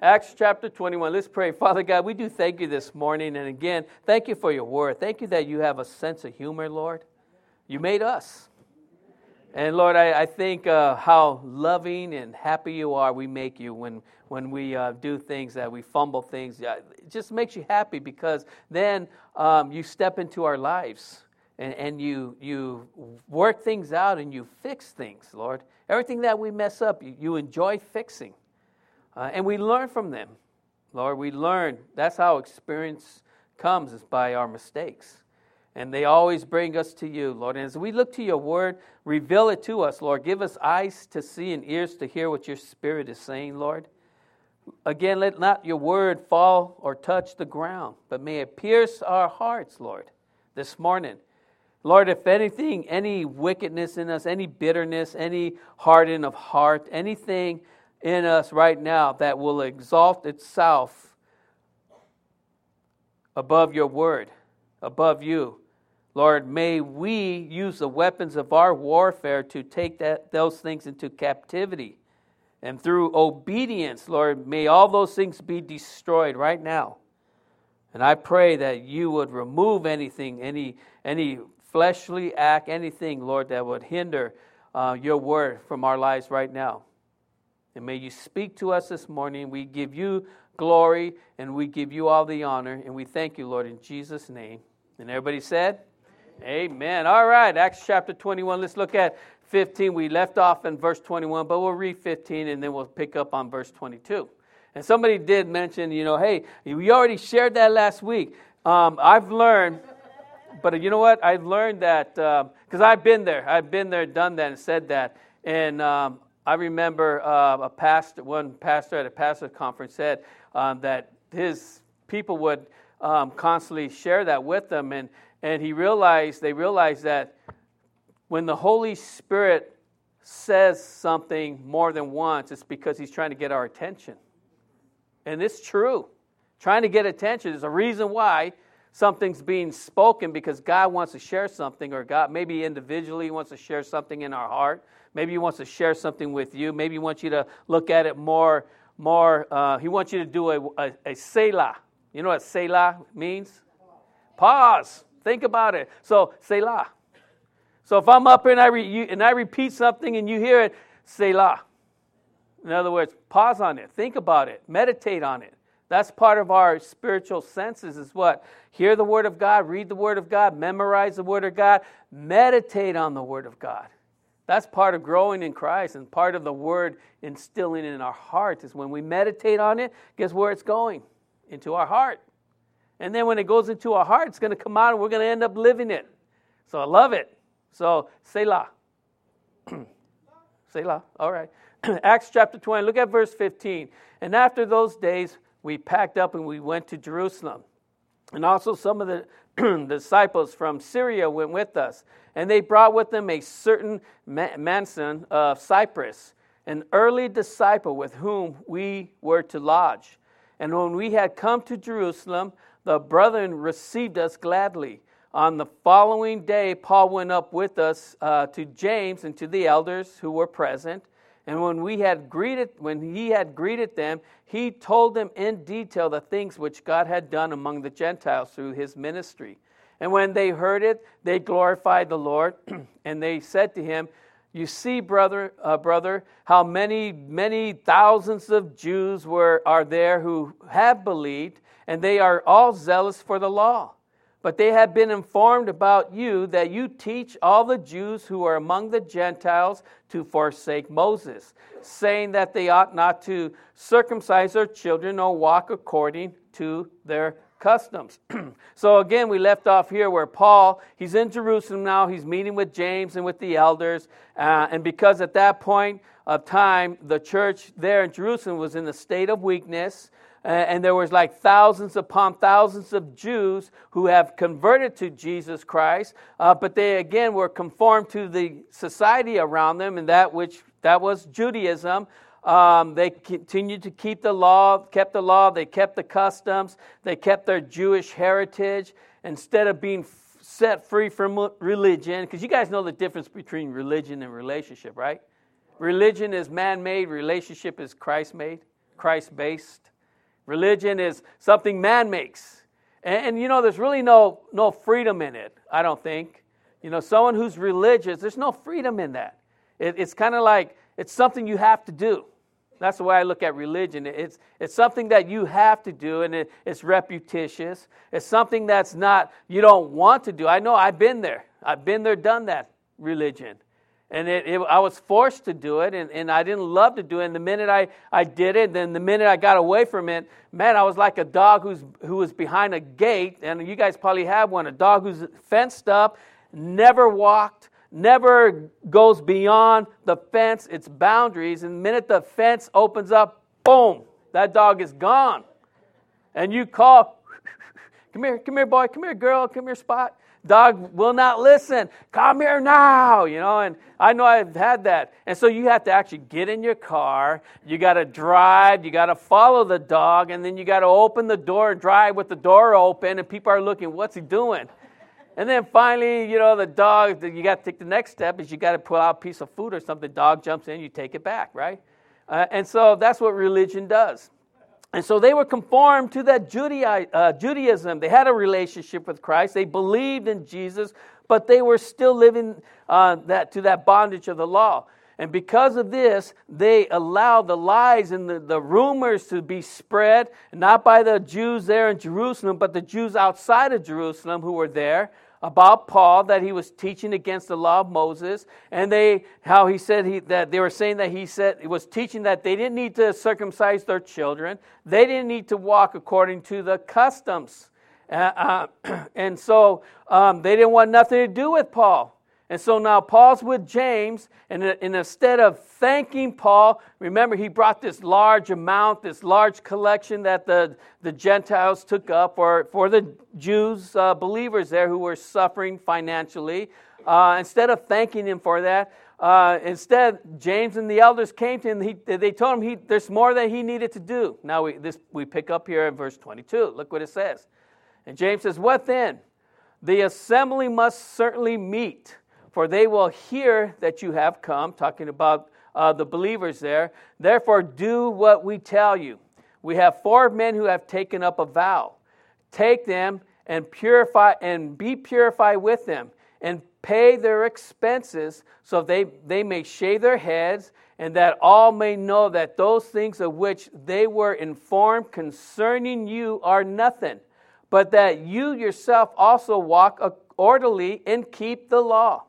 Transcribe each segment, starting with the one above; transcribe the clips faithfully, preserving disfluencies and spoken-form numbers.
Acts chapter twenty-one. Let's pray. Father God, we do thank you this morning. And again, thank you for your word. Thank you that you have a sense of humor, Lord. You made us. And Lord, I, I think uh, how loving and happy you are we make you when, when we uh, do things that we fumble things. It just makes you happy because then um, you step into our lives and, and you, you work things out and you fix things, Lord. Everything that we mess up, you, you enjoy fixing. Uh, and we learn from them, Lord. We learn. That's how experience comes, is by our mistakes. And they always bring us to you, Lord. And as we look to your word, reveal it to us, Lord. Give us eyes to see and ears to hear what your Spirit is saying, Lord. Again, let not your word fall or touch the ground, but may it pierce our hearts, Lord, this morning. Lord, if anything, any wickedness in us, any bitterness, any hardening of heart, anything in us right now that will exalt itself above your word, above you. Lord, may we use the weapons of our warfare to take that those things into captivity. And through obedience, Lord, may all those things be destroyed right now. And I pray that you would remove anything, any any fleshly act, anything, Lord, that would hinder uh, your word from our lives right now. And may you speak to us this morning. We give you glory and we give you all the honor. And we thank you, Lord, in Jesus' name. And everybody said, amen. Amen. All right, Acts chapter twenty-one. Let's look at fifteen. We left off in verse twenty-one, but we'll read fifteen and then we'll pick up on verse twenty-two. And somebody did mention, you know, hey, we already shared that last week. Um, I've learned, but you know what? I've learned that, because um, I've been there. I've been there, done that, and said that. And um, I remember uh, a pastor, one pastor at a pastor conference said um, that his people would um, constantly share that with them, and and he realized they realized that when the Holy Spirit says something more than once, it's because he's trying to get our attention, and it's true. Trying to get attention is a reason why something's being spoken, because God wants to share something, or God maybe individually wants to share something in our heart. Maybe he wants to share something with you. Maybe he wants you to look at it more, more. Uh, he wants you to do a, a, a Selah. You know what Selah means? Pause. Think about it. So, Selah. So if I'm up here and I, re, you, and I repeat something and you hear it, Selah. In other words, pause on it. Think about it. Meditate on it. That's part of our spiritual senses is what? Hear the Word of God, read the Word of God, memorize the Word of God, meditate on the Word of God. That's part of growing in Christ, and part of the Word instilling in our heart is when we meditate on it, guess where it's going? Into our heart. And then when it goes into our heart, it's going to come out and we're going to end up living it. So I love it. So, Selah. Selah, all right. Acts chapter twenty, look at verse fifteen. And after those days, we packed up and we went to Jerusalem. And also some of the disciples from Syria went with us. And they brought with them a certain Mnason of Cyprus, an early disciple with whom we were to lodge. And when we had come to Jerusalem, the brethren received us gladly. On the following day, Paul went up with us uh, to James and to the elders who were present. And when we had greeted, when he had greeted them, he told them in detail the things which God had done among the Gentiles through his ministry. And when they heard it, they glorified the Lord, and they said to him, "You see, brother, uh, brother, how many, many thousands of Jews were are there who have believed, and they are all zealous for the law. But they have been informed about you that you teach all the Jews who are among the Gentiles to forsake Moses, saying that they ought not to circumcise their children or walk according to their customs." So again, we left off here where Paul, he's in Jerusalem now, he's meeting with James and with the elders, uh, and because at that point of time, the church there in Jerusalem was in a state of weakness, uh, and there was like thousands upon thousands of Jews who have converted to Jesus Christ, uh, but they again were conformed to the society around them, and that which that was Judaism. Um, they continued to keep the law, kept the law, they kept the customs, they kept their Jewish heritage instead of being f- set free from religion. Because you guys know the difference between religion and relationship, right? Religion is man-made, relationship is Christ-made, Christ-based. Religion is something man makes. And, and you know, there's really no, no freedom in it, I don't think. You know, someone who's religious, there's no freedom in that. It, it's kind of like, it's something you have to do. That's the way I look at religion. It's it's something that you have to do, and it, it's repetitious. It's something that's not, you don't want to do. I know I've been there. I've been there, done that, religion. And it, it, I was forced to do it, and, and I didn't love to do it. And the minute I, I did it, then the minute I got away from it, man, I was like a dog who's who was behind a gate. And you guys probably have one, a dog who's fenced up, never walked, never goes beyond the fence, its boundaries. And the minute the fence opens up, boom, that dog is gone. And you call, come here, come here, boy, come here, girl, come here, Spot. Dog will not listen. Come here now, you know, and I know I've had that. And so you have to actually get in your car. You got to drive. You got to follow the dog, and then you got to open the door and drive with the door open, and people are looking, what's he doing? And then finally, you know, the dog, you got to take the next step is you got to pull out a piece of food or something. The dog jumps in, you take it back, right? Uh, and so that's what religion does. And so they were conformed to that Judai- uh, Judaism. They had a relationship with Christ. They believed in Jesus, but they were still living uh, that to that bondage of the law. And because of this, they allowed the lies and the, the rumors to be spread, not by the Jews there in Jerusalem, but the Jews outside of Jerusalem who were there, about Paul, that he was teaching against the law of Moses, and they how he said he, that they were saying that he said he was teaching that they didn't need to circumcise their children, they didn't need to walk according to the customs, uh, uh, and so um, they didn't want nothing to do with Paul. And so now Paul's with James, and, and instead of thanking Paul, remember he brought this large amount, this large collection that the, the Gentiles took up for, for the Jews, uh, believers there who were suffering financially. Uh, instead of thanking him for that, uh, instead James and the elders came to him. He, they told him he, there's more that he needed to do. Now we, this, we pick up here in verse twenty-two. Look what it says. And James says, what then? The assembly must certainly meet, for they will hear that you have come, talking about uh, the believers there. Therefore, do what we tell you. We have four men who have taken up a vow. Take them and purify and be purified with them, and pay their expenses, so they, they may shave their heads, and that all may know that those things of which they were informed concerning you are nothing, but that you yourself also walk orderly and keep the law.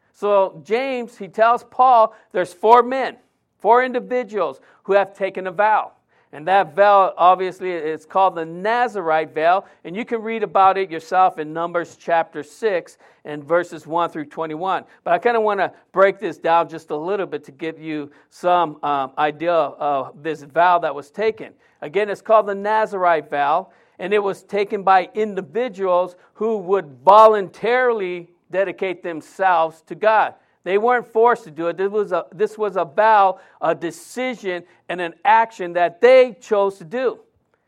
So James, he tells Paul, there's four men, four individuals who have taken a vow. And that vow, obviously, is called the Nazirite vow. And you can read about it yourself in Numbers chapter six and verses one through twenty-one. But I kind of want to break this down just a little bit to give you some um, idea of this vow that was taken. Again, it's called the Nazirite vow. And it was taken by individuals who would voluntarily dedicate themselves to God. They weren't forced to do it. This was a, this was a vow, a decision, and an action that they chose to do.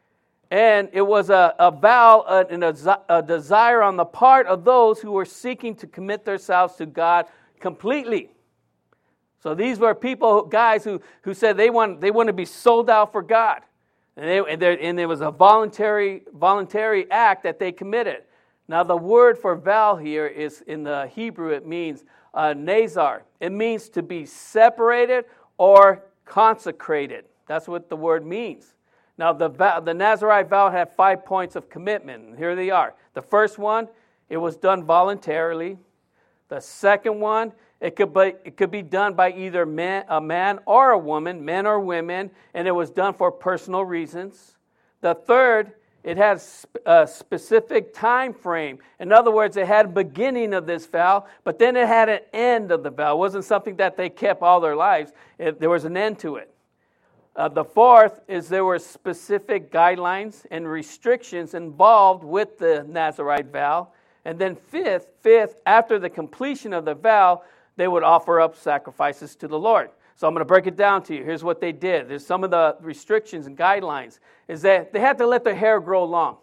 And it was a, a vow and a, a desire on the part of those who were seeking to commit themselves to God completely. So these were people, guys, who, who said they want, they want to be sold out for God. And, they, and, there, and there was a voluntary, voluntary act that they committed. Now, the word for vow here is, in the Hebrew, it means uh, nazar. It means to be separated or consecrated. That's what the word means. Now, the vow, the Nazirite vow had five points of commitment. Here they are. The first one, it was done voluntarily. The second one, it could be, it could be done by either man, a man or a woman, men or women, and it was done for personal reasons. The third, it had a specific time frame. In other words, it had a beginning of this vow, but then it had an end of the vow. It wasn't something that they kept all their lives. It, there was an end to it. Uh, the fourth is there were specific guidelines and restrictions involved with the Nazirite vow. And then fifth, fifth, after the completion of the vow, they would offer up sacrifices to the Lord. So I'm going to break it down to you. Here's what they did. There's some of the restrictions and guidelines. Is that they had to let their hair grow long.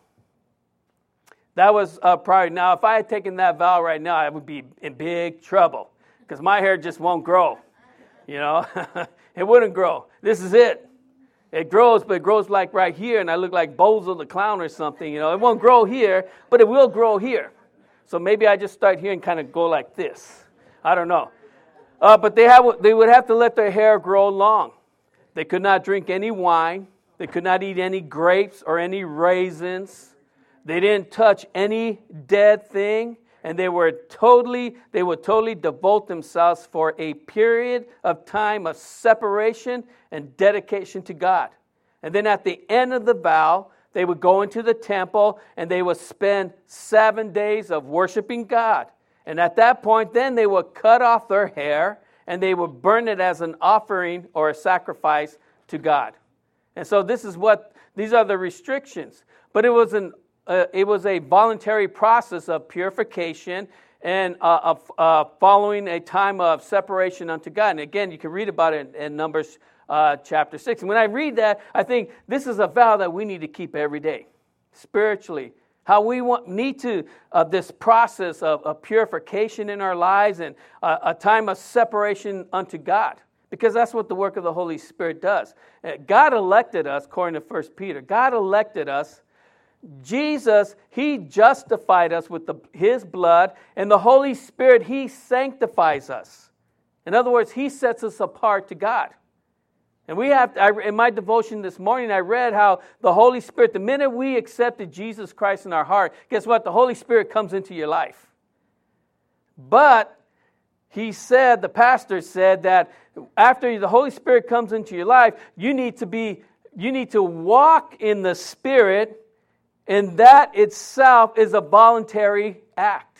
That was a priority. Now, if I had taken that vow right now, I would be in big trouble because my hair just won't grow. You know, it wouldn't grow. This is it. It grows, but it grows like right here, and I look like Bozo the Clown or something. You know, it won't grow here, but it will grow here. So maybe I just start here and kind of go like this. I don't know. Uh, but they have, they would have to let their hair grow long. They could not drink any wine. They could not eat any grapes or any raisins. They didn't touch any dead thing. And they were totally, they would totally devote themselves for a period of time of separation and dedication to God. And then at the end of the vow, they would go into the temple and they would spend seven days of worshiping God. And at that point, then they would cut off their hair and they would burn it as an offering or a sacrifice to God. And so this is what, these are the restrictions. But it was an Uh, it was a voluntary process of purification and uh, of uh, following a time of separation unto God. And again, you can read about it in, in Numbers uh, chapter six. And when I read that, I think this is a vow that we need to keep every day, spiritually. How we want, need to, uh, this process of, of purification in our lives and uh, a time of separation unto God. Because that's what the work of the Holy Spirit does. Uh, God elected us, according to First Peter. God elected us. Jesus, He justified us with the, His blood, and the Holy Spirit, He sanctifies us. In other words, He sets us apart to God. And we have, to, I, in my devotion this morning, I read how the Holy Spirit, the minute we accepted Jesus Christ in our heart, guess what? The Holy Spirit comes into your life. But he said, the pastor said that after the Holy Spirit comes into your life, you need to be, you need to walk in the Spirit. And that itself is a voluntary act.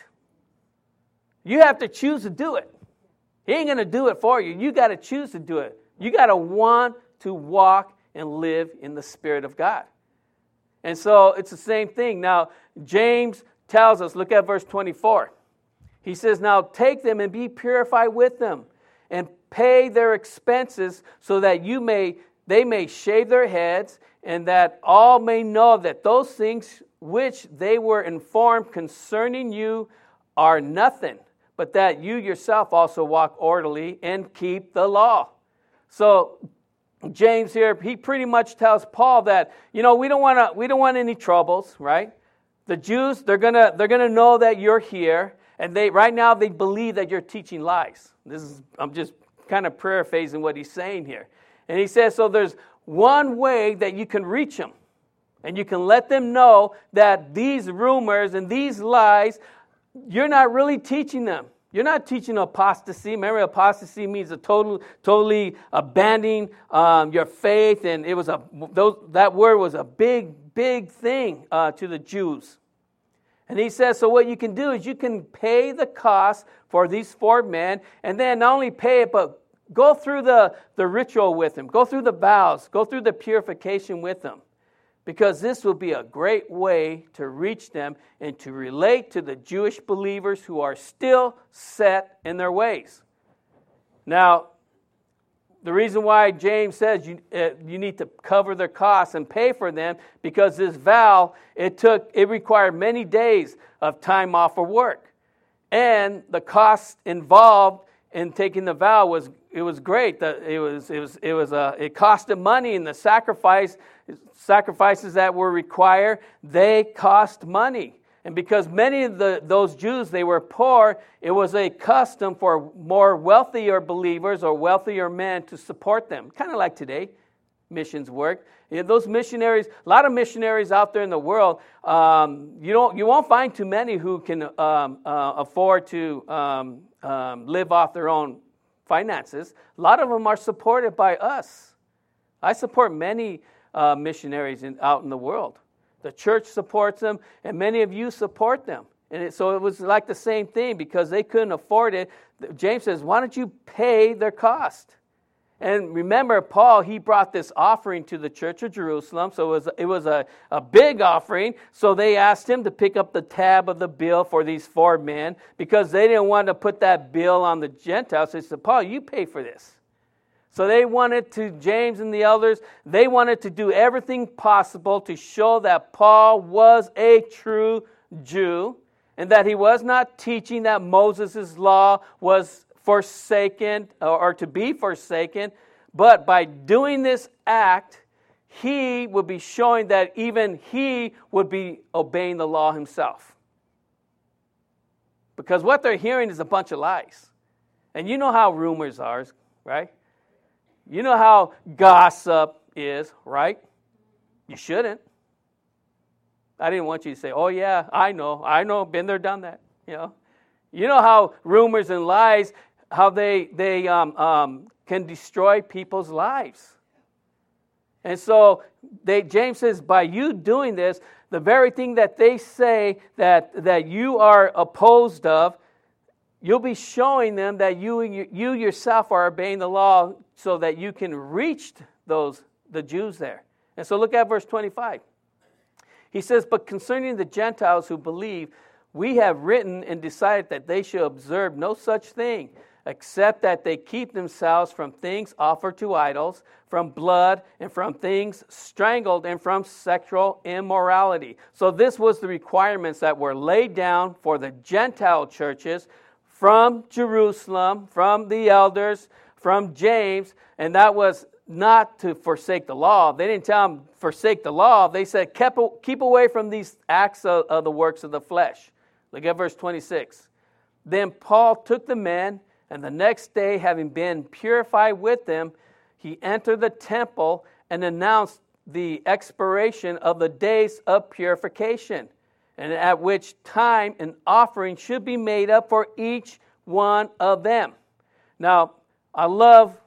You have to choose to do it. He ain't going to do it for you. You got to choose to do it. You got to want to walk and live in the Spirit of God. And so it's the same thing. Now, James tells us, look at verse twenty-four. He says, now take them and be purified with them and pay their expenses so that you may they may shave their heads, and that all may know that those things which they were informed concerning you are nothing, but that you yourself also walk orderly and keep the law. So James here, he pretty much tells Paul that, you know, we don't want to we don't want any troubles, right? The Jews, they're gonna they're gonna know that you're here, and they right now they believe that you're teaching lies. This is I'm just kind of paraphrasing what he's saying here. And he says, so there's one way that you can reach them. And you can let them know that these rumors and these lies, you're not really teaching them. You're not teaching apostasy. Remember, apostasy means a total, totally abandoning um, your faith. And it was a those, that word was a big, big thing uh, to the Jews. And he says, so what you can do is you can pay the cost for these four men. And then not only pay it, but go through the, the ritual with them. Go through the vows. Go through the purification with them. Because this will be a great way to reach them and to relate to the Jewish believers who are still set in their ways. Now, the reason why James says you, uh, you need to cover their costs and pay for them, because this vow, it took, it required many days of time off of work. And the cost involved in taking the vow was it was great. It was it was it was a it costed money, and the sacrifice sacrifices that were required, they cost money. And because many of the those Jews, they were poor, it was a custom for more wealthier believers or wealthier men to support them. Kind of like today, missions work. You know, those missionaries, a lot of missionaries out there in the world, um, you don't you won't find too many who can um, uh, afford to um, um, live off their own finances. A lot of them are supported by us. I support many uh, missionaries in, out in the world. The church supports them, and many of you support them. And it, so it was like the same thing, because they couldn't afford it. James says, why don't you pay their cost? And remember, Paul, he brought this offering to the church of Jerusalem. So it was, it was a, a big offering. So they asked him to pick up the tab of the bill for these four men, because they didn't want to put that bill on the Gentiles. So they said, Paul, you pay for this. So they wanted to, James and the elders, they wanted to do everything possible to show that Paul was a true Jew, and that he was not teaching that Moses' law was forsaken or to be forsaken, but by doing this act, he would be showing that even he would be obeying the law himself. Because what they're hearing is a bunch of lies. And you know how rumors are, right? You know how gossip is, right? You shouldn't. I didn't want you to say, oh yeah, I know, I know, been there, done that. You know, you know how rumors and lies, how they they um, um, can destroy people's lives. And so they, James says, by you doing this, the very thing that they say that that you are opposed of, you'll be showing them that you you yourself are obeying the law, so that you can reach those the Jews there. And so look at verse twenty-five. He says, but concerning the Gentiles who believe, we have written and decided that they should observe no such thing, except that they keep themselves from things offered to idols, from blood, and from things strangled, and from sexual immorality. So this was the requirements that were laid down for the Gentile churches from Jerusalem, from the elders, from James, and that was not to forsake the law. They didn't tell them forsake the law. They said keep, keep away from these acts of, of the works of the flesh. Look at verse twenty-six. Then Paul took the men, and the next day, having been purified with them, he entered the temple and announced the expiration of the days of purification, and at which time an offering should be made up for each one of them. Now, I love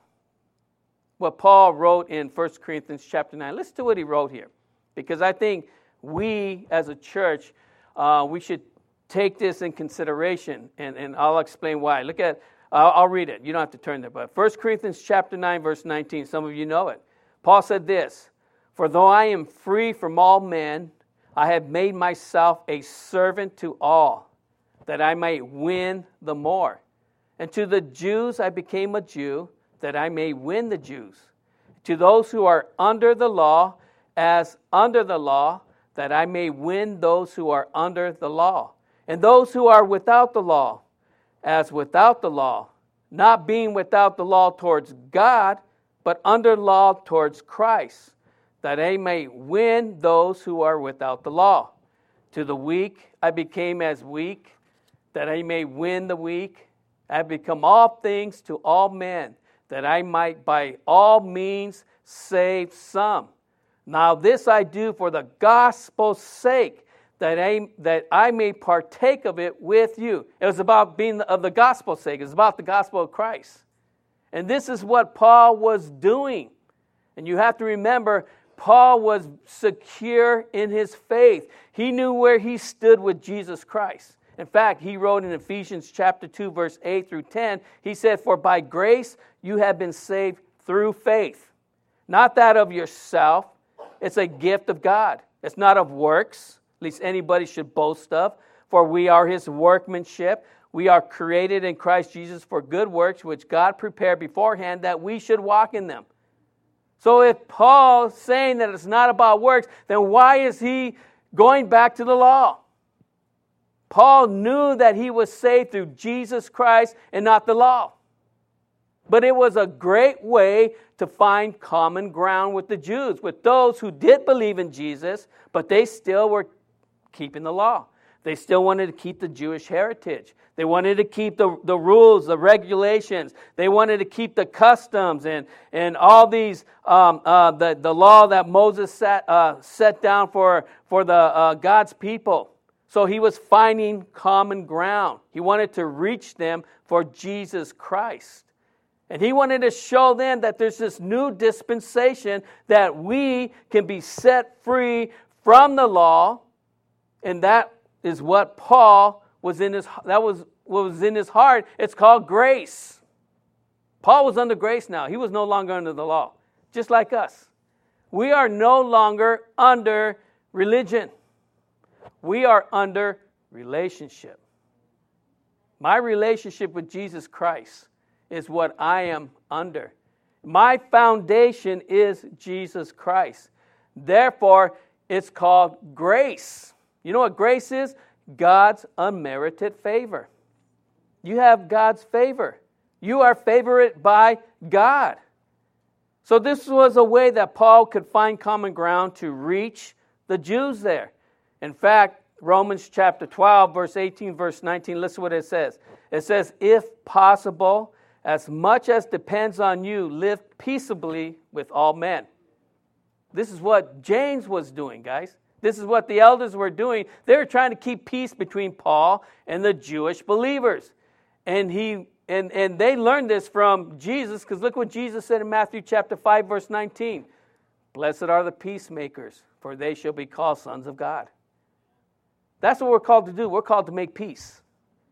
what Paul wrote in First Corinthians chapter nine. Listen to what he wrote here, because I think we as a church, uh, we should take this in consideration, and, and I'll explain why. Look at, I'll, I'll read it. You don't have to turn there, but First Corinthians chapter nine, verse nineteen, some of you know it. Paul said this, for though I am free from all men, I have made myself a servant to all, that I may win the more. And to the Jews I became a Jew, that I may win the Jews. To those who are under the law, as under the law, that I may win those who are under the law. And those who are without the law, as without the law, not being without the law towards God, but under law towards Christ, that I may win those who are without the law. To the weak I became as weak, that I may win the weak. I have become all things to all men, that I might by all means save some. Now this I do for the gospel's sake, that I, that I may partake of it with you. It was about being of the gospel's sake. It was about the gospel of Christ. And this is what Paul was doing. And you have to remember, Paul was secure in his faith. He knew where he stood with Jesus Christ. In fact, he wrote in Ephesians chapter two, verse eight through ten, he said, for by grace you have been saved through faith, not that of yourself. It's a gift of God. It's not of works, at least anybody should boast of. For we are his workmanship. We are created in Christ Jesus for good works, which God prepared beforehand that we should walk in them. So if Paul's saying that it's not about works, then why is he going back to the law? Paul knew that he was saved through Jesus Christ and not the law. But it was a great way to find common ground with the Jews, with those who did believe in Jesus, but they still were keeping the law. They still wanted to keep the Jewish heritage. They wanted to keep the, the rules, the regulations. They wanted to keep the customs and, and all these, um, uh, the, the law that Moses set, uh, set down for, for the uh, God's people. So he was finding common ground. He wanted to reach them for Jesus Christ. And he wanted to show them that there's this new dispensation that we can be set free from the law. And that is what Paul was in his, that was what was in his heart. It's called grace. Paul was under grace now. He was no longer under the law, just like us. We are no longer under religion. We are under relationship. My relationship with Jesus Christ is what I am under. My foundation is Jesus Christ. Therefore, it's called grace. You know what grace is? God's unmerited favor. You have God's favor. You are favored by God. So this was a way that Paul could find common ground to reach the Jews there. In fact, Romans chapter twelve, verse eighteen, verse nineteen, listen what it says. It says, if possible, as much as depends on you, live peaceably with all men. This is what James was doing, guys. This is what the elders were doing. They were trying to keep peace between Paul and the Jewish believers. And he and, and they learned this from Jesus, because look what Jesus said in Matthew chapter five, verse nineteen. Blessed are the peacemakers, for they shall be called sons of God. That's what we're called to do. We're called to make peace.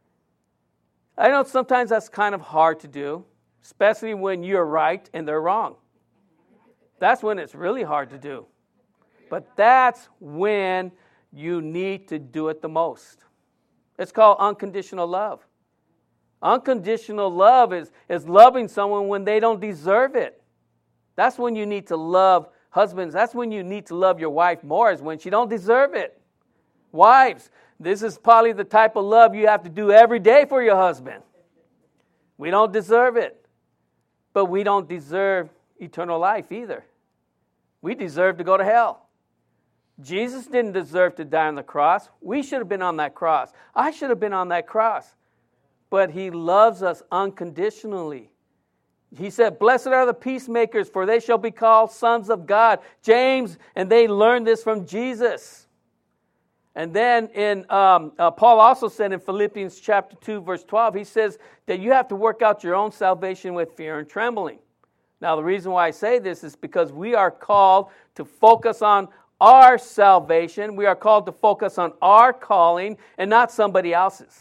I know sometimes that's kind of hard to do, especially when you're right and they're wrong. That's when it's really hard to do. But that's when you need to do it the most. It's called unconditional love. Unconditional love is, is loving someone when they don't deserve it. That's when you need to love husbands. That's when you need to love your wife more, is when she don't deserve it. Wives, this is probably the type of love you have to do every day for your husband. We don't deserve it. But we don't deserve eternal life either. We deserve to go to hell. Jesus didn't deserve to die on the cross. We should have been on that cross. I should have been on that cross. But he loves us unconditionally. He said, blessed are the peacemakers, for they shall be called sons of God. James, and they learned this from Jesus. And then in um, uh, Paul also said in Philippians chapter two, verse twelve, he says that you have to work out your own salvation with fear and trembling. Now, the reason why I say this is because we are called to focus on our salvation. We are called to focus on our calling and not somebody else's.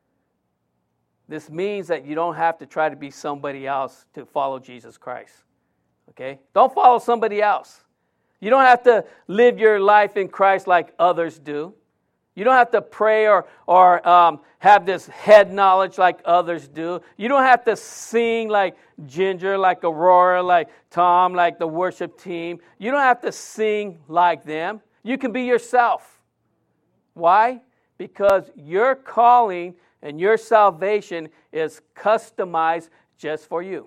This means that you don't have to try to be somebody else to follow Jesus Christ. Okay? Don't follow somebody else. You don't have to live your life in Christ like others do. You don't have to pray or, or um, have this head knowledge like others do. You don't have to sing like Ginger, like Aurora, like Tom, like the worship team. You don't have to sing like them. You can be yourself. Why? Because your calling and your salvation is customized just for you.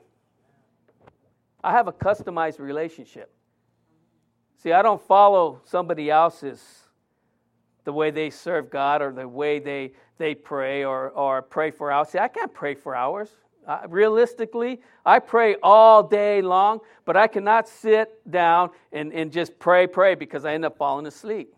I have a customized relationship. See, I don't follow somebody else's, the way they serve God or the way they, they pray or, or pray for hours. See, I can't pray for hours. Uh, realistically, I pray all day long, but I cannot sit down and, and just pray, pray, because I end up falling asleep.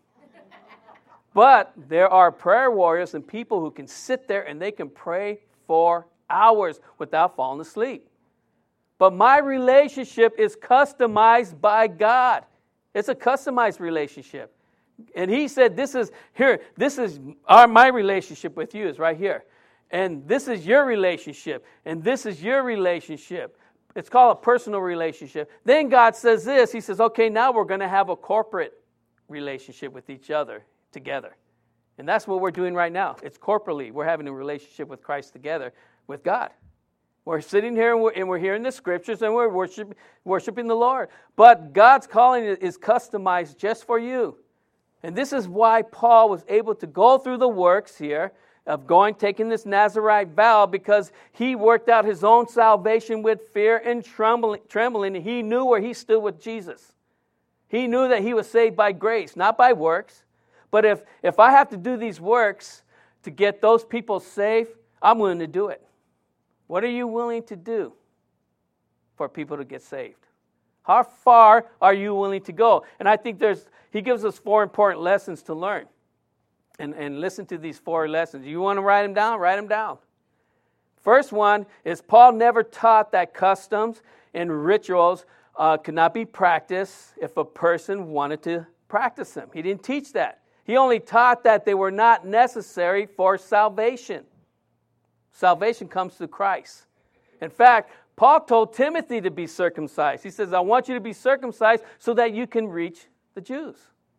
But there are prayer warriors and people who can sit there and they can pray for hours without falling asleep. But my relationship is customized by God. It's a customized relationship. And he said, this is, here, this is our, my relationship with you is right here. And this is your relationship. And this is your relationship. It's called a personal relationship. Then God says this. He says, okay, now we're going to have a corporate relationship with each other together. And that's what we're doing right now. It's corporately. We're having a relationship with Christ together with God. We're sitting here and we're, and we're hearing the scriptures and we're worship, worshiping the Lord. But God's calling is customized just for you. And this is why Paul was able to go through the works here of going, taking this Nazirite vow, because he worked out his own salvation with fear and trembling. trembling and he knew where he stood with Jesus. He knew that he was saved by grace, not by works. But if, if I have to do these works to get those people saved, I'm willing to do it. What are you willing to do for people to get saved? How far are you willing to go? And I think there's he gives us four important lessons to learn. And, and listen to these four lessons. You want to write them down? Write them down. First one is Paul never taught that customs and rituals uh, could not be practiced if a person wanted to practice them. He didn't teach that. He only taught that they were not necessary for salvation. Salvation comes through Christ. In fact, Paul told Timothy to be circumcised. He says, I want you to be circumcised so that you can reach the Jews.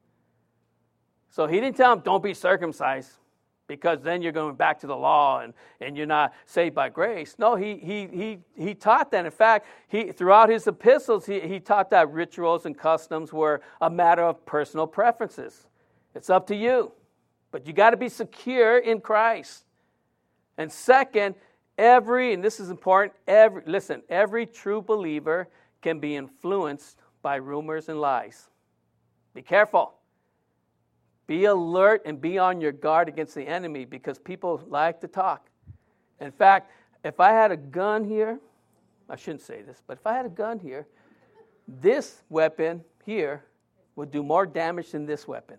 So he didn't tell him, don't be circumcised, because then you're going back to the law and, and you're not saved by grace. No, he he he he taught that. In fact, he throughout his epistles, he, he taught that rituals and customs were a matter of personal preferences. It's up to you. But you got to be secure in Christ. And second, every, and this is important, every listen, every true believer can be influenced by rumors and lies. Be careful. Be alert and be on your guard against the enemy, because people like to talk. In fact, if I had a gun here, I shouldn't say this, but if I had a gun here, this weapon here would do more damage than this weapon.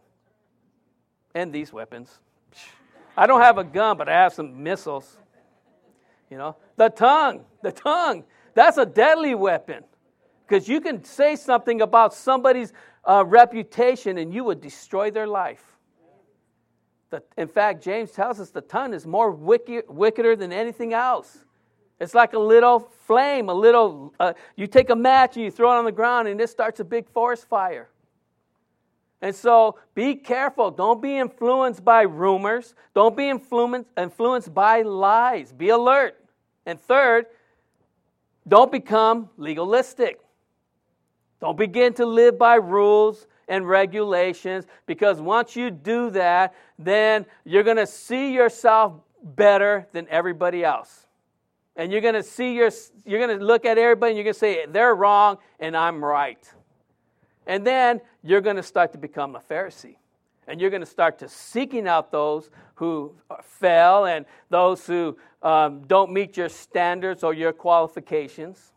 And these weapons. I don't have a gun, but I have some missiles. You know, the tongue, the tongue, that's a deadly weapon. Because you can say something about somebody's uh, reputation and you would destroy their life. The, in fact, James tells us the tongue is more wicked, wickeder than anything else. It's like a little flame, a little, uh, you take a match and you throw it on the ground and it starts a big forest fire. And so be careful. Don't be influenced by rumors. Don't be influenced, influenced by lies. Be alert. And third, don't become legalistic. Don't begin to live by rules and regulations, because once you do that, then you're going to see yourself better than everybody else. And you're going to see your, you're going to look at everybody and you're going to say, they're wrong and I'm right. And then you're going to start to become a Pharisee. And you're going to start to seeking out those who fail and those who um, don't meet your standards or your qualifications.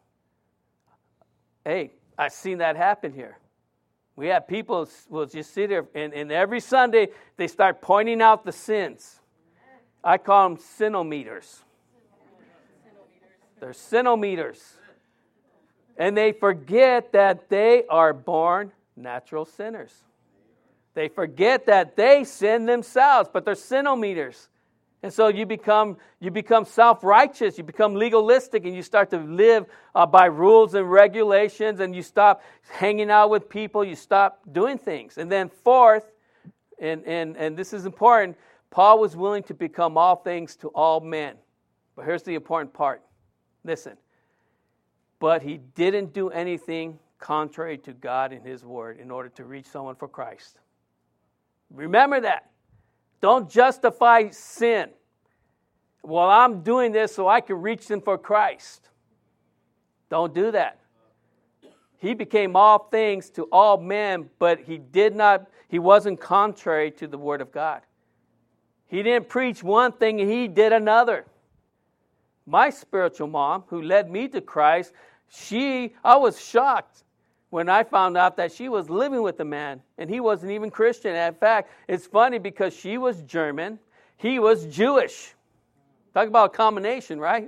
Hey, I've seen that happen here. We have people who will just sit there, and, and every Sunday they start pointing out the sins. I call them sinometers. They're sinometers. And they forget that they are born natural sinners. They forget that they sin themselves, but they're sinometers. And so you become you become self-righteous, you become legalistic, and you start to live uh, by rules and regulations, and you stop hanging out with people, you stop doing things. And then fourth, and, and, and this is important, Paul was willing to become all things to all men. But here's the important part. Listen. But he didn't do anything contrary to God and his word in order to reach someone for Christ. Remember that. Don't justify sin. Well, I'm doing this so I can reach them for Christ. Don't do that. He became all things to all men, but he did not, he wasn't contrary to the word of God. He didn't preach one thing and he did another. My spiritual mom, who led me to Christ, she, I was shocked when I found out that she was living with a man, and he wasn't even Christian. In fact, it's funny because she was German, he was Jewish. Talk about a combination, right?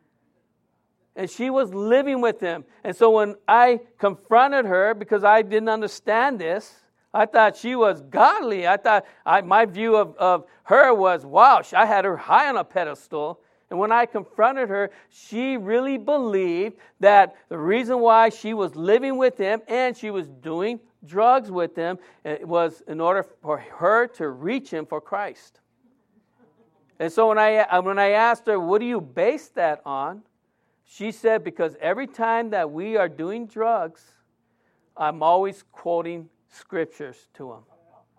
And she was living with him. And so when I confronted her, because I didn't understand this, I thought she was godly. I thought I, my view of, of her was, wow, I had her high on a pedestal. And when I confronted her, she really believed that the reason why she was living with him and she was doing drugs with him was in order for her to reach him for Christ. And so when I when I asked her, what do you base that on? She said, because every time that we are doing drugs, I'm always quoting scriptures to him.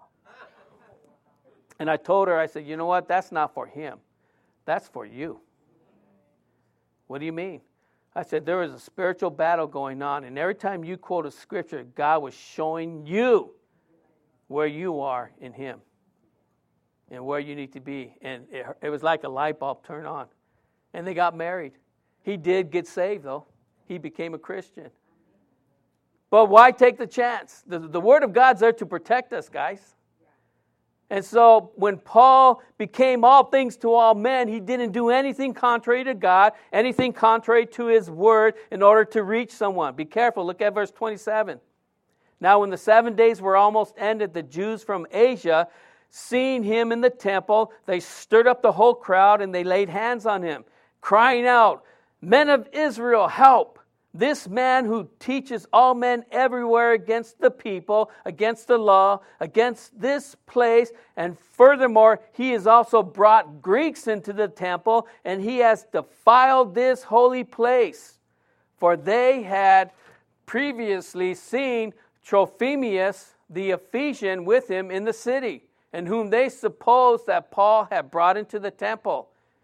And I told her, I said, you know what? That's not for him. That's for you. What do you mean? I said, there was a spiritual battle going on, and every time you quote a scripture, God was showing you where you are in him and where you need to be. And it, it was like a light bulb turned on. And they got married. He did get saved, though. He became a Christian. But why take the chance? The, the Word of God's there to protect us, guys. And so when Paul became all things to all men, he didn't do anything contrary to God, anything contrary to his word in order to reach someone. Be careful. Look at verse twenty-seven. Now when the seven days were almost ended, the Jews from Asia, seeing him in the temple, they stirred up the whole crowd and they laid hands on him, crying out, "Men of Israel, help! This man who teaches all men everywhere against the people, against the law, against this place, and furthermore, he has also brought Greeks into the temple, and he has defiled this holy place." For they had previously seen Trophimus the Ephesian with him in the city, and whom they supposed that Paul had brought into the temple.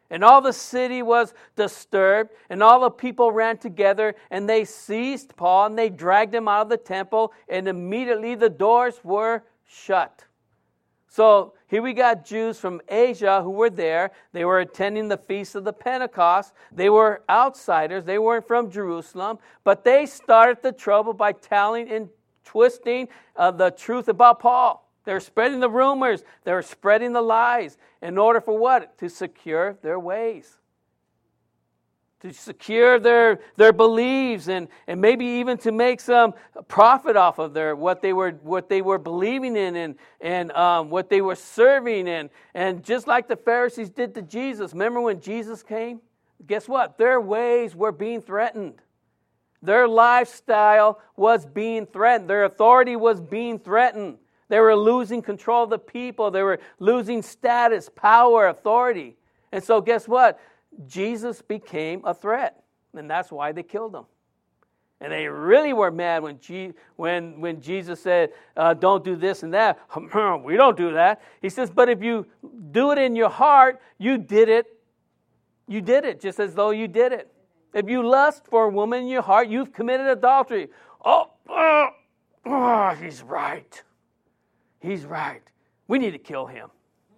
And all the city was disturbed, and all the people ran together, and they seized Paul, and they dragged him out of the temple, and immediately the doors were shut. So here we got Jews from Asia who were there. They were attending the Feast of the Pentecost. They were outsiders. They weren't from Jerusalem, but they started the trouble by telling and twisting uh, the truth about Paul. They're spreading the rumors. They're spreading the lies. In order for what? To secure their ways. To secure their, their beliefs and, and maybe even to make some profit off of their what they were what they were believing in and, and um, what they were serving in. And just like the Pharisees did to Jesus. Remember when Jesus came? Guess what? Their ways were being threatened. Their lifestyle was being threatened. Their authority was being threatened. They were losing control of the people. They were losing status, power, authority. And so guess what? Jesus became a threat. And that's why they killed him. And they really were mad when G- when, when Jesus said, uh, don't do this and that. We don't do that. He says, but if you do it in your heart, you did it. You did it just as though you did it. If you lust for a woman in your heart, you've committed adultery. Oh, oh, oh he's right. He's right. We need to kill him.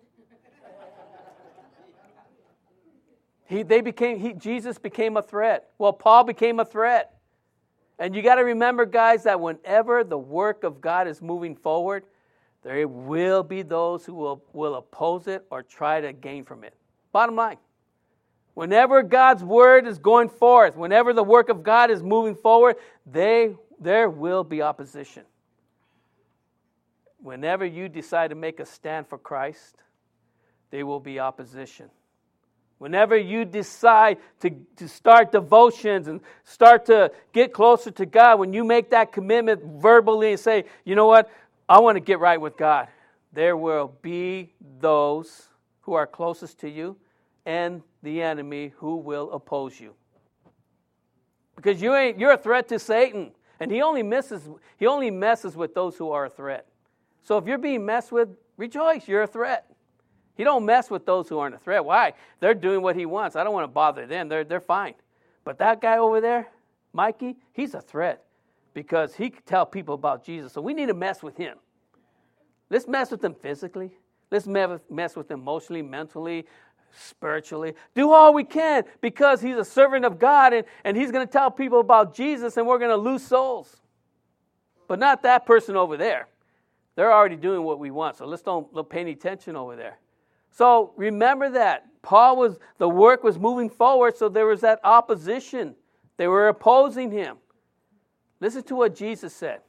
He, they became, he, Jesus became a threat. Well, Paul became a threat. And you got to remember, guys, that whenever the work of God is moving forward, there will be those who will, will oppose it or try to gain from it. Bottom line. Whenever God's word is going forth, whenever the work of God is moving forward, they, there will be opposition. Whenever you decide to make a stand for Christ, there will be opposition. Whenever you decide to, to start devotions and start to get closer to God, when you make that commitment verbally and say, you know what, I want to get right with God, there will be those who are closest to you and the enemy who will oppose you. Because you ain't you're a threat to Satan, and he only misses he only messes with those who are a threat. So if you're being messed with, rejoice, you're a threat. He don't mess with those who aren't a threat. Why? They're doing what he wants. I don't want to bother them. They're they're fine. But that guy over there, Mikey, he's a threat because he can tell people about Jesus. So we need to mess with him. Let's mess with them physically. Let's mess with them emotionally, mentally, spiritually. Do all we can because he's a servant of God and, and he's going to tell people about Jesus and we're going to lose souls. But not that person over there. They're already doing what we want, so let's don't, don't pay any attention over there. So remember that. Paul was, the work was moving forward, so there was that opposition. They were opposing him. Listen to what Jesus said.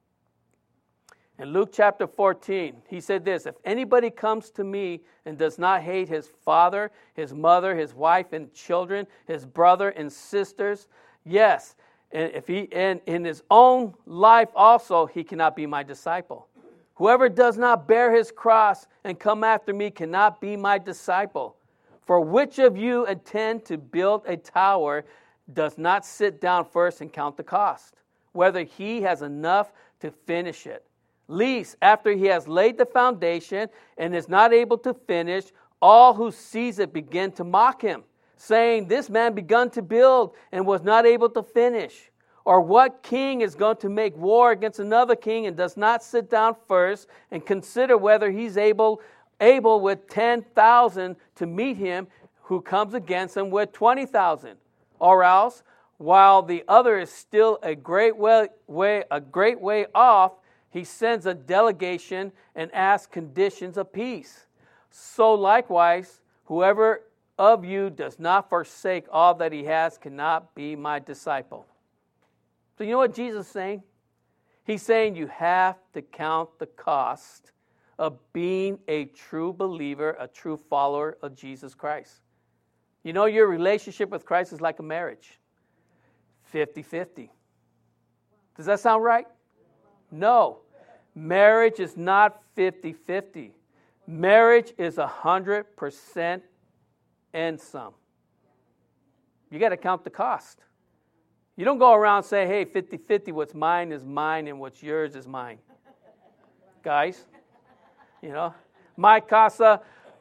In Luke chapter fourteen, he said this, if anybody comes to me and does not hate his father, his mother, his wife and children, his brother and sisters, yes, and if he and in his own life also, he cannot be my disciple. Whoever does not bear his cross and come after me cannot be my disciple. For which of you intend to build a tower does not sit down first and count the cost, whether he has enough to finish it? Lest, after he has laid the foundation and is not able to finish, all who sees it begin to mock him, saying, this man begun to build and was not able to finish. Or what king is going to make war against another king and does not sit down first and consider whether he's able, able with ten thousand to meet him who comes against him with twenty thousand? Or else, while the other is still a great way, way, a great way off, he sends a delegation and asks conditions of peace. So likewise, whoever of you does not forsake all that he has cannot be my disciple. So you know what Jesus is saying? He's saying you have to count the cost of being a true believer, a true follower of Jesus Christ. You know your relationship with Christ is like a marriage. fifty-fifty. Does that sound right? No. Marriage is not fifty-fifty. Marriage is one hundred percent and some. You got to count the cost. You don't go around saying, hey, fifty-fifty, what's mine is mine and what's yours is mine. Guys, you know, my casa,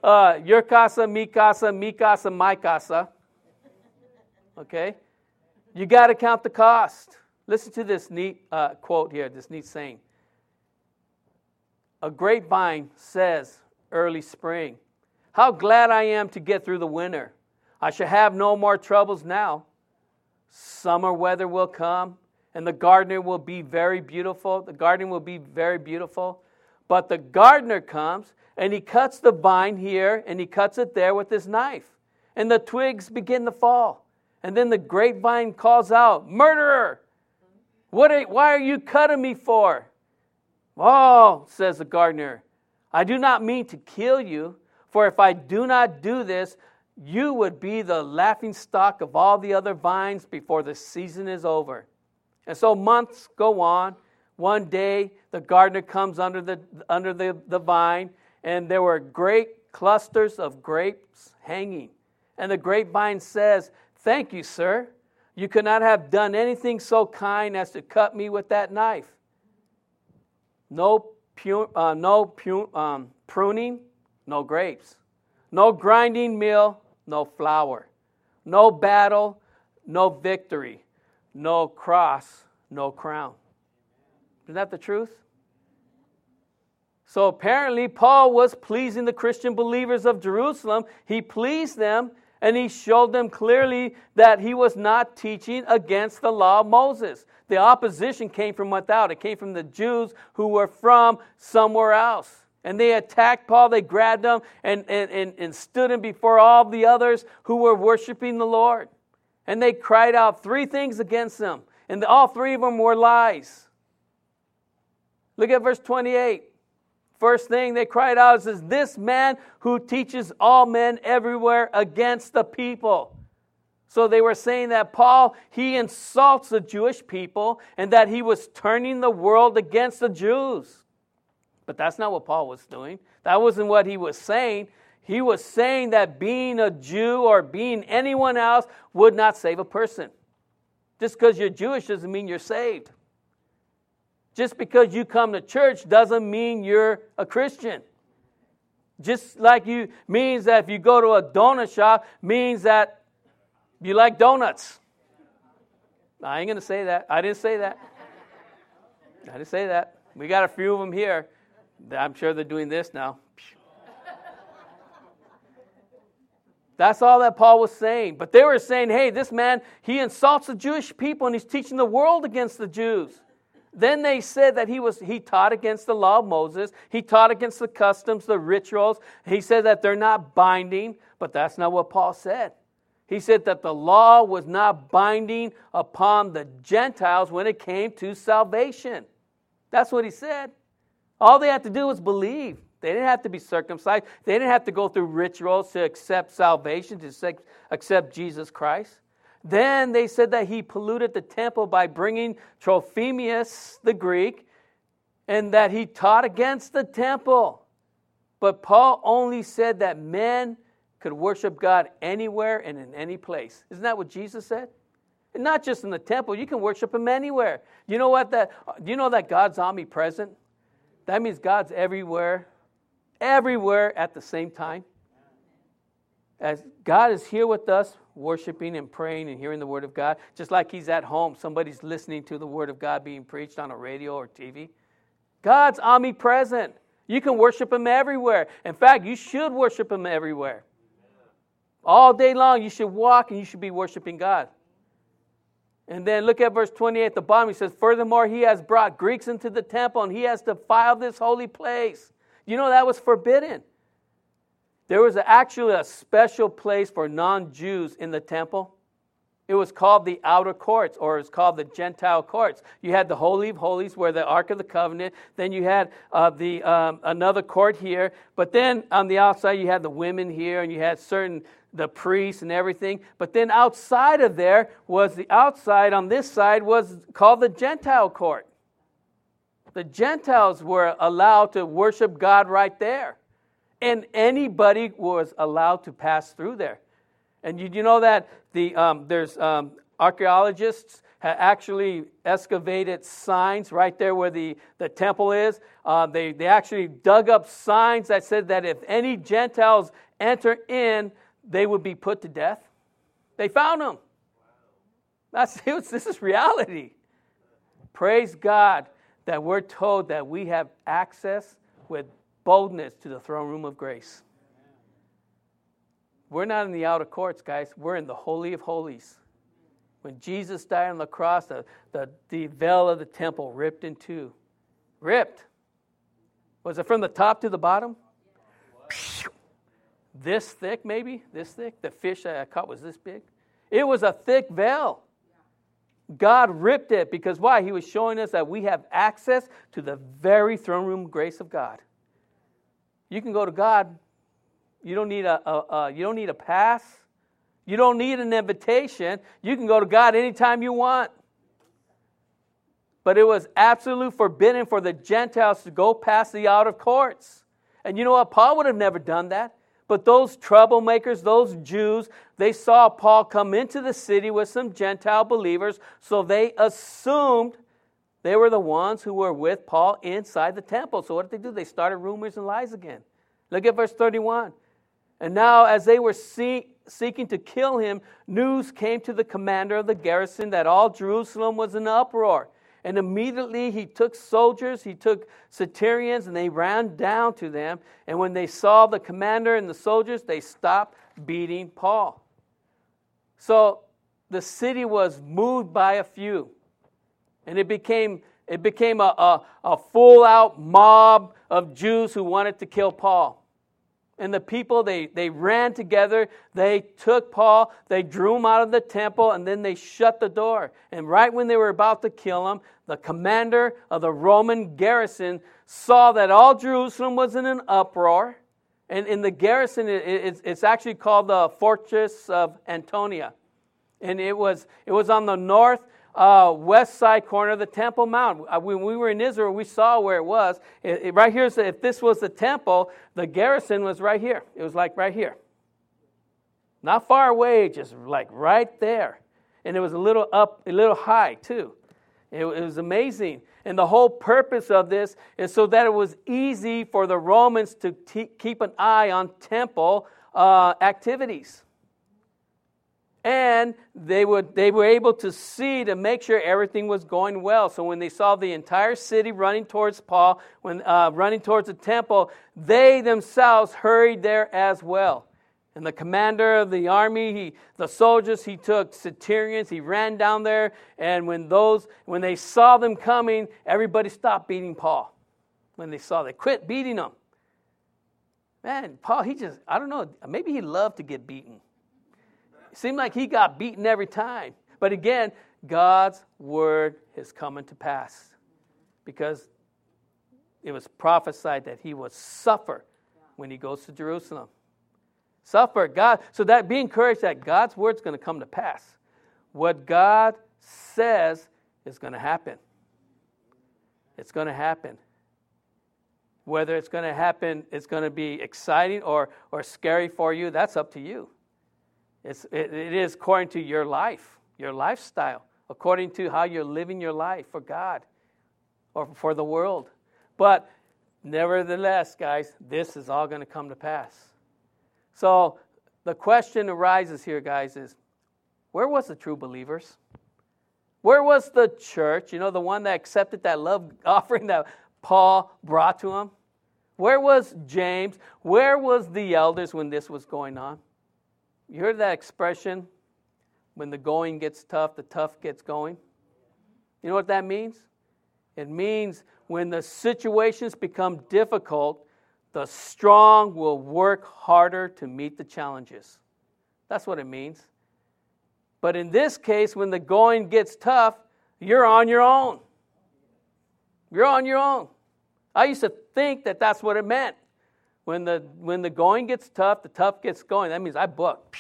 uh, your casa, mi casa, mi casa, my casa. Okay? You got to count the cost. Listen to this neat uh, quote here, this neat saying. A grapevine says, early spring, how glad I am to get through the winter. I shall have no more troubles now. Summer weather will come, and the gardener will be very beautiful. The garden will be very beautiful. But the gardener comes, and he cuts the vine here, and he cuts it there with his knife. And the twigs begin to fall. And then the grapevine calls out, murderer! What are, why are you cutting me for? Oh, says the gardener, I do not mean to kill you, for if I do not do this, you would be the laughingstock of all the other vines before the season is over. And so months go on. One day, the gardener comes under the under the, the vine, and there were great clusters of grapes hanging. And the grapevine says, thank you, sir. You could not have done anything so kind as to cut me with that knife. No, pu- uh, no pu- um, pruning, no grapes. No grinding mill, no flour. No battle, no victory. No cross, no crown. Isn't that the truth? So apparently Paul was pleasing the Christian believers of Jerusalem. He pleased them, and he showed them clearly that he was not teaching against the law of Moses. The opposition came from without. It came from the Jews who were from somewhere else. And they attacked Paul. They grabbed him and, and, and, and stood him before all the others who were worshiping the Lord. And they cried out three things against him. And all three of them were lies. Look at verse twenty-eight. First thing they cried out is, this man who teaches all men everywhere against the people. So they were saying that Paul, he insults the Jewish people and that he was turning the world against the Jews. But that's not what Paul was doing. That wasn't what he was saying. He was saying that being a Jew or being anyone else would not save a person. Just because you're Jewish doesn't mean you're saved. Just because you come to church doesn't mean you're a Christian. Just like you means that if you go to a donut shop means that you like donuts. I ain't going to say that. I didn't say that. I didn't say that. We got a few of them here. I'm sure they're doing this now. That's all that Paul was saying. But they were saying, hey, this man, he insults the Jewish people and he's teaching the world against the Jews. Then they said that he was he taught against the law of Moses. He taught against the customs, the rituals. He said that they're not binding, but that's not what Paul said. He said that the law was not binding upon the Gentiles when it came to salvation. That's what he said. All they had to do was believe. They didn't have to be circumcised. They didn't have to go through rituals to accept salvation, to accept Jesus Christ. Then they said that he polluted the temple by bringing Trophimus, the Greek, and that he taught against the temple. But Paul only said that men could worship God anywhere and in any place. Isn't that what Jesus said? And not just in the temple. You can worship him anywhere. You know what? That, do you know that God's omnipresent? That means God's everywhere, everywhere at the same time. As God is here with us, worshiping and praying and hearing the Word of God, just like he's at home, somebody's listening to the Word of God being preached on a radio or T V. God's omnipresent. You can worship him everywhere. In fact, you should worship him everywhere. All day long, you should walk and you should be worshiping God. And then look at verse twenty-eight at the bottom. He says, furthermore, he has brought Greeks into the temple and he has defiled this holy place. You know that was forbidden. There was actually a special place for non-Jews in the temple. It was called the outer courts, or it's called the Gentile courts. You had the Holy of Holies, where the Ark of the Covenant. Then you had uh, the um, another court here. But then on the outside, you had the women here, and you had certain the priests and everything. But then outside of there was the outside. On this side was called the Gentile court. The Gentiles were allowed to worship God right there, and anybody was allowed to pass through there. And you, you know that the um, there's um, archaeologists had actually excavated signs right there where the, the temple is. Uh, they, they actually dug up signs that said that if any Gentiles enter in, they would be put to death. They found them. That's this is reality. Praise God that we're told that we have access with boldness to the throne room of grace. We're not in the outer courts, guys. We're in the Holy of Holies. When Jesus died on the cross, the, the, the veil of the temple ripped in two. Ripped. Was it from the top to the bottom? This thick, maybe? This thick? The fish that I caught was this big? It was a thick veil. God ripped it because why? He was showing us that we have access to the very throne room grace of God. You can go to God. You don't need a, a, a you don't need a pass. You don't need an invitation. You can go to God anytime you want. But it was absolutely forbidden for the Gentiles to go past the outer courts. And you know what? Paul would have never done that. But those troublemakers, those Jews, they saw Paul come into the city with some Gentile believers, so they assumed they were the ones who were with Paul inside the temple. So what did they do? They started rumors and lies again. Look at verse thirty-one. And now as they were see, seeking to kill him, news came to the commander of the garrison that all Jerusalem was in uproar. And immediately he took soldiers, he took centurions, and they ran down to them. And when they saw the commander and the soldiers, they stopped beating Paul. So the city was moved by a few. And it became, it became a, a, a full-out mob of Jews who wanted to kill Paul. And the people, they, they ran together, they took Paul, they drew him out of the temple, and then they shut the door. And right when they were about to kill him, the commander of the Roman garrison saw that all Jerusalem was in an uproar. And in the garrison, it, it's, it's actually called the Fortress of Antonia. And it was, it was on the north Uh, west side corner of the Temple Mount. Uh, when we were in Israel, we saw where it was. It, it, right here, so if this was the temple, the garrison was right here. It was like right here. Not far away, just like right there. And it was a little up, a little high too. It, it was amazing. And the whole purpose of this is so that it was easy for the Romans to t- keep an eye on temple uh, activities. And they would they were able to see to make sure everything was going well. So when they saw the entire city running towards Paul, when uh, running towards the temple, they themselves hurried there as well. And the commander of the army, he, the soldiers, he took centurions, he ran down there, and when those when they saw them coming, everybody stopped beating Paul. When they saw, they quit beating him. Man, Paul, he just, I don't know, maybe he loved to get beaten. It seemed like he got beaten every time. But again, God's word is coming to pass. Because it was prophesied that he would suffer when he goes to Jerusalem. Suffer, God. So that be encouraged that God's word's going to come to pass. What God says is going to happen. It's going to happen. Whether it's going to happen, it's going to be exciting or, or scary for you, that's up to you. It's, it, it is according to your life, your lifestyle, according to how you're living your life for God or for the world. But nevertheless, guys, this is all going to come to pass. So the question arises here, guys, is where was the true believers? Where was the church, you know, the one that accepted that love offering that Paul brought to him? Where was James? Where was the elders when this was going on? You heard that expression, when the going gets tough, the tough gets going? You know what that means? It means when the situations become difficult, the strong will work harder to meet the challenges. That's what it means. But in this case, when the going gets tough, you're on your own. You're on your own. I used to think that that's what it meant. When the when the going gets tough, the tough gets going. That means I book.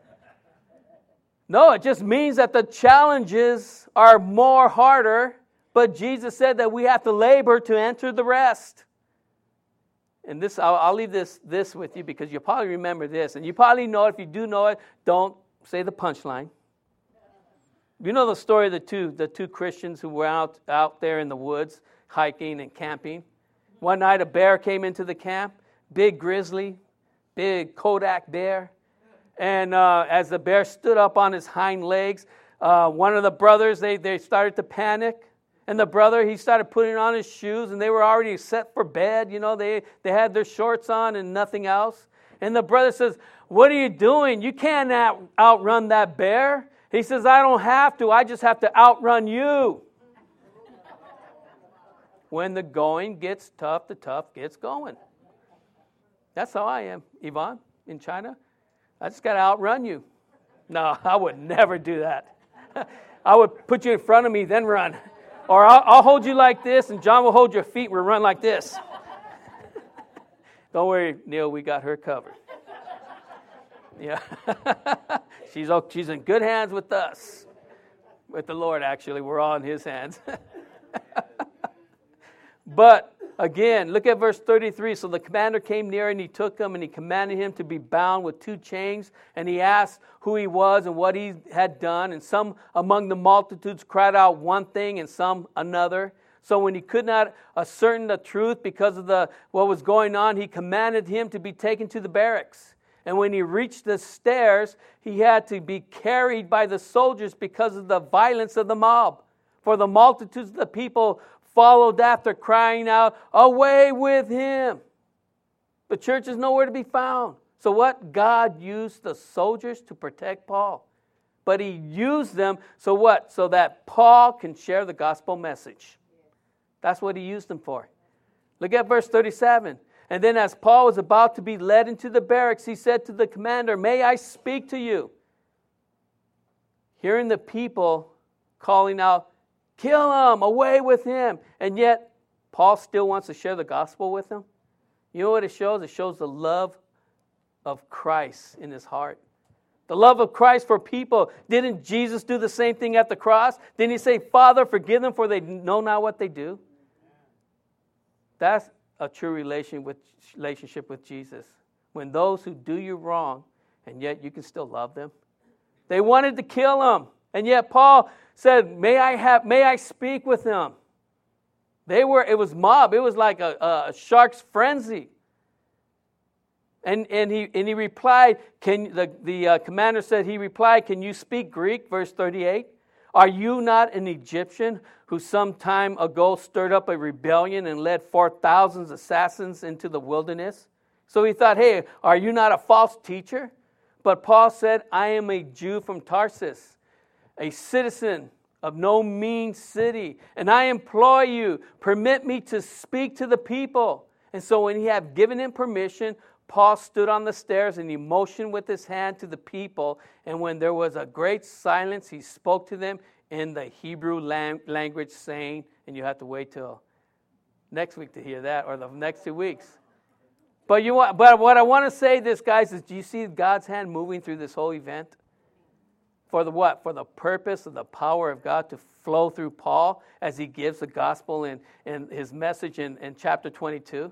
No, it just means that the challenges are more harder, but Jesus said that we have to labor to enter the rest. And this, I'll, I'll leave this, this with you because you'll probably remember this. And you probably know it. If you do know it, don't say the punchline. You know the story of the two the two Christians who were out, out there in the woods hiking and camping. One night a bear came into the camp, big grizzly, big Kodak bear. And uh, as the bear stood up on his hind legs, uh, one of the brothers, they, they started to panic. And the brother, he started putting on his shoes, and they were already set for bed. You know, they, they had their shorts on and nothing else. And the brother says, "What are you doing? You can't out, outrun that bear." He says, "I don't have to. I just have to outrun you." When the going gets tough, the tough gets going. That's how I am, Yvonne, in China. I just got to outrun you. No, I would never do that. I would put you in front of me, then run. Or I'll, I'll hold you like this, and John will hold your feet, and we'll run like this. Don't worry, Neil, we got her covered. Yeah. she's, she's in good hands with us. With the Lord, actually. We're all in his hands. But, again, look at verse thirty-three. So the commander came near, and he took him, and he commanded him to be bound with two chains. And he asked who he was and what he had done. And some among the multitudes cried out one thing, and some another. So when he could not ascertain the truth because of the what was going on, he commanded him to be taken to the barracks. And when he reached the stairs, he had to be carried by the soldiers because of the violence of the mob. For the multitudes of the people followed after, crying out, "Away with him!" The church is nowhere to be found. So what? God used the soldiers to protect Paul. But he used them, so what? So that Paul can share the gospel message. That's what he used them for. Look at verse thirty-seven. And then as Paul was about to be led into the barracks, he said to the commander, "May I speak to you?" Hearing the people calling out, "Kill him, away with him." And yet, Paul still wants to share the gospel with them. You know what it shows? It shows the love of Christ in his heart. The love of Christ for people. Didn't Jesus do the same thing at the cross? Didn't he say, "Father, forgive them, for they know not what they do"? That's a true relation with, relationship with Jesus. When those who do you wrong, and yet you can still love them. They wanted to kill him, and yet Paul said, "May I have? May I speak with him?" They were. It was mob. It was like a, a shark's frenzy. And and he and he replied. Can the the uh, commander said he replied? "Can you speak Greek?" Verse thirty-eight. "Are you not an Egyptian who some time ago stirred up a rebellion and led four thousand assassins into the wilderness?" So he thought, "Hey, are you not a false teacher?" But Paul said, "I am a Jew from Tarsus, a citizen of no mean city, and I implore you, permit me to speak to the people." And so when he had given him permission, Paul stood on the stairs and he motioned with his hand to the people. And when there was a great silence, he spoke to them in the Hebrew language, saying, and you have to wait till next week to hear that, or the next two weeks. But you want, but what I want to say, this guys, is do you see God's hand moving through this whole event? For the what? For the purpose of the power of God to flow through Paul as he gives the gospel in, in his message in, in chapter twenty-two.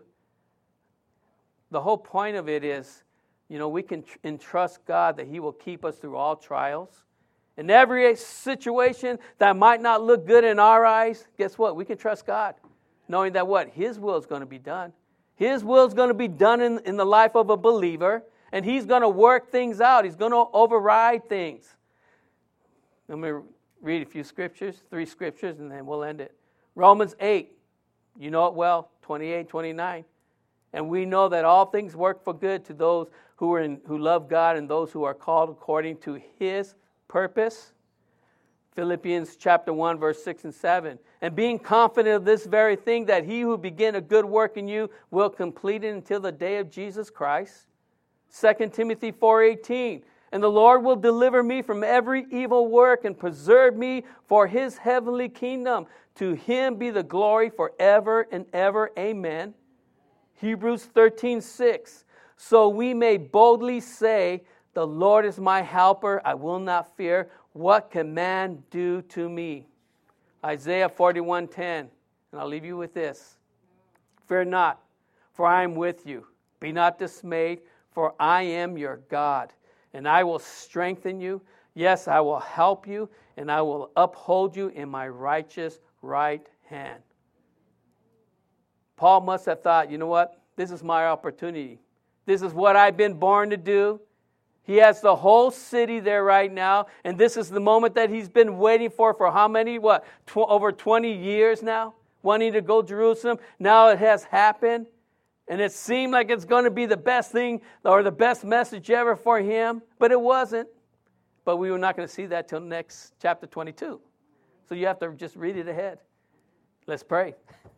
The whole point of it is, you know, we can tr- entrust God that he will keep us through all trials. In every situation that might not look good in our eyes, guess what? We can trust God, knowing that what? His will is going to be done. His will is going to be done in, in the life of a believer, and he's going to work things out. He's going to override things. Let me read a few scriptures, three scriptures, and then we'll end it. Romans eight, you know it well, twenty-eight, twenty-nine. And we know that all things work for good to those who are in, who love God and those who are called according to his purpose. Philippians chapter one, verse six and seven. And being confident of this very thing, that he who began a good work in you will complete it until the day of Jesus Christ. Second Timothy four eighteen. And the Lord will deliver me from every evil work and preserve me for his heavenly kingdom. To him be the glory forever and ever. Amen. Hebrews thirteen six. So we may boldly say, the Lord is my helper, I will not fear. What can man do to me? Isaiah forty-one ten. And I'll leave you with this. Fear not, for I am with you. Be not dismayed, for I am your God. And I will strengthen you. Yes, I will help you, and I will uphold you in my righteous right hand. Paul must have thought, you know what? This is my opportunity. This is what I've been born to do. He has the whole city there right now, and this is the moment that he's been waiting for for how many, what, tw- over twenty years now, wanting to go to Jerusalem. Now it has happened, and it seemed like it's going to be the best thing or the best message ever for him, but it wasn't. But we were not going to see that till next chapter twenty-two. So you have to just read it ahead. Let's pray.